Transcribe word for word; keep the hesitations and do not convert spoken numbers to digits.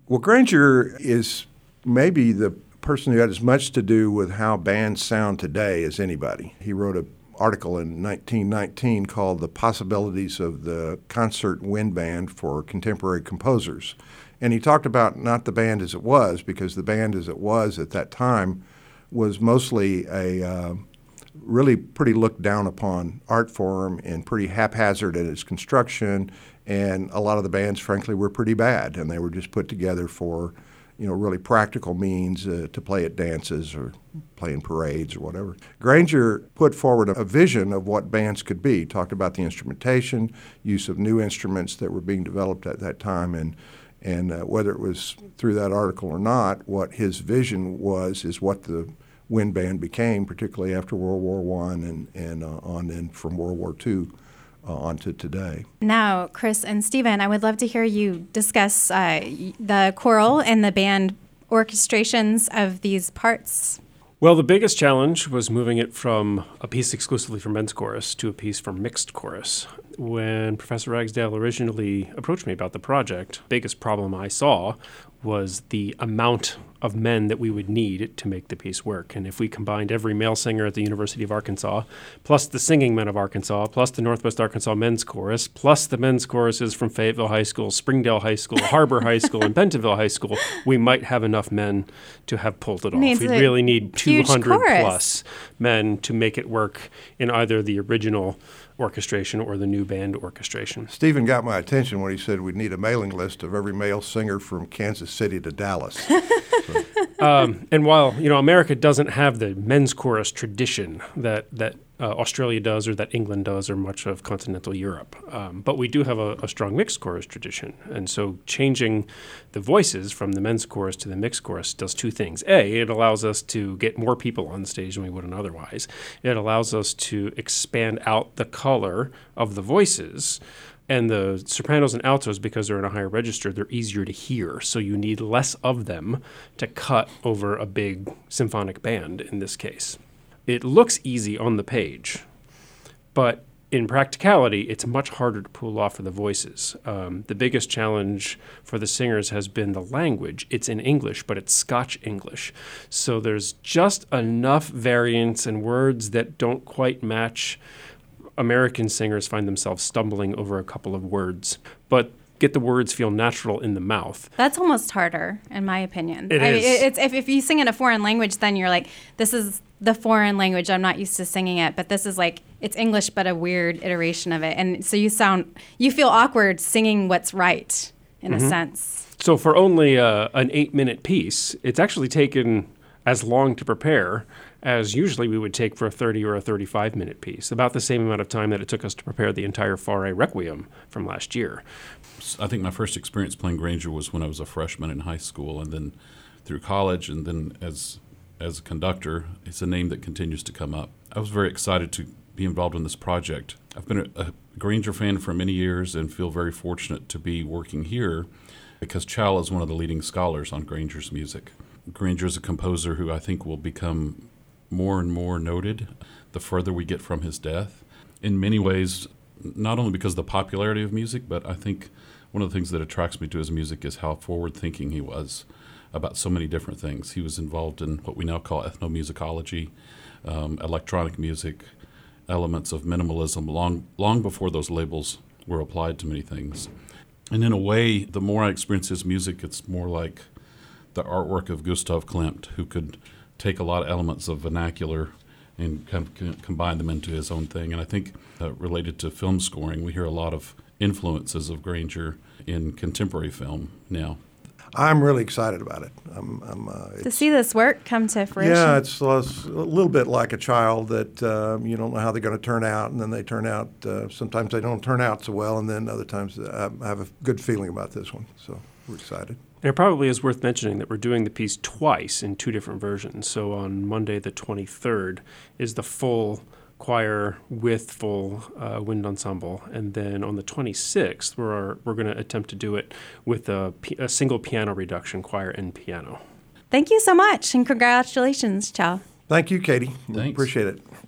Well, Granger is maybe the person who had as much to do with how bands sound today as anybody. He wrote an article in nineteen nineteen called The Possibilities of the Concert Wind Band for Contemporary Composers. And he talked about not the band as it was, because the band as it was at that time was mostly a uh, really pretty looked down upon art form and pretty haphazard in its construction. And a lot of the bands, frankly, were pretty bad, and they were just put together for, you know, really practical means uh, to play at dances or play in parades or whatever. Granger put forward a vision of what bands could be, talked about the instrumentation, use of new instruments that were being developed at that time, and and uh, whether it was through that article or not, what his vision was is what the wind band became, particularly after World War One and, and uh, on in from World War Two. Uh, on to today. Now, Chris and Stephen, I would love to hear you discuss uh, the choral and the band orchestrations of these parts. Well, the biggest challenge was moving it from a piece exclusively for men's chorus to a piece for mixed chorus. When Professor Ragsdale originally approached me about the project, the biggest problem I saw was the amount of men that we would need to make the piece work. And if we combined every male singer at the University of Arkansas, plus the singing men of Arkansas, plus the Northwest Arkansas men's chorus, plus the men's choruses from Fayetteville High School, Springdale High School, Harbor High School, and Bentonville High School, we might have enough men to have pulled it off. We really need two hundred plus men to make it work in either the original orchestration or the new band orchestration. Stephen got my attention when he said we'd need a mailing list of every male singer from Kansas City to Dallas. So. um, and while, you know, America doesn't have the men's chorus tradition that, that uh, Australia does or that England does or much of continental Europe, um, but we do have a, a strong mixed chorus tradition. And so changing the voices from the men's chorus to the mixed chorus does two things. A, it allows us to get more people on stage than we wouldn't otherwise. It allows us to expand out the color of the voices. And the sopranos and altos, because they're in a higher register, they're easier to hear. So you need less of them to cut over a big symphonic band in this case. It looks easy on the page, but in practicality, it's much harder to pull off for the voices. Um, the biggest challenge for the singers has been the language. It's in English, but it's Scotch English. So there's just enough variance and words that don't quite match. American singers find themselves stumbling over a couple of words, but get the words feel natural in the mouth. That's almost harder, in my opinion. It I is. Mean, it's, if, if you sing in a foreign language, then you're like, this is the foreign language. I'm not used to singing it, but this is like, it's English, but a weird iteration of it. And so you sound, you feel awkward singing what's right, in mm-hmm. a sense. So for only uh, an eight-minute piece, it's actually taken as long to prepare as usually we would take for a thirty or a thirty-five minute piece, about the same amount of time that it took us to prepare the entire Fauré Requiem from last year. I think my first experience playing Granger was when I was a freshman in high school, and then through college, and then as as a conductor. It's a name that continues to come up. I was very excited to be involved in this project. I've been a, a Granger fan for many years and feel very fortunate to be working here because Chal is one of the leading scholars on Granger's music. Granger is a composer who I think will become more and more noted the further we get from his death. In many ways, not only because of the popularity of music, but I think one of the things that attracts me to his music is how forward-thinking he was about so many different things. He was involved in what we now call ethnomusicology, um, electronic music, elements of minimalism, long long before those labels were applied to many things. And in a way, the more I experience his music, it's more like the artwork of Gustav Klimt, who could take a lot of elements of vernacular and kind of combine them into his own thing. And I think uh, related to film scoring, we hear a lot of influences of Granger in contemporary film now. I'm really excited about it. I'm, I'm, uh, to see this work come to fruition. Yeah, it's, it's a little bit like a child that uh, you don't know how they're going to turn out, and then they turn out. Uh, sometimes they don't turn out so well, and then other times I have a good feeling about this one. So we're excited. And it probably is worth mentioning that we're doing the piece twice in two different versions. So on Monday the twenty-third is the full choir with full uh, wind ensemble, and then on the twenty-sixth we're we're going to attempt to do it with a, a single piano reduction, choir and piano. Thank you so much, and congratulations, Chal. Thank you, Katie. Thanks. Appreciate it.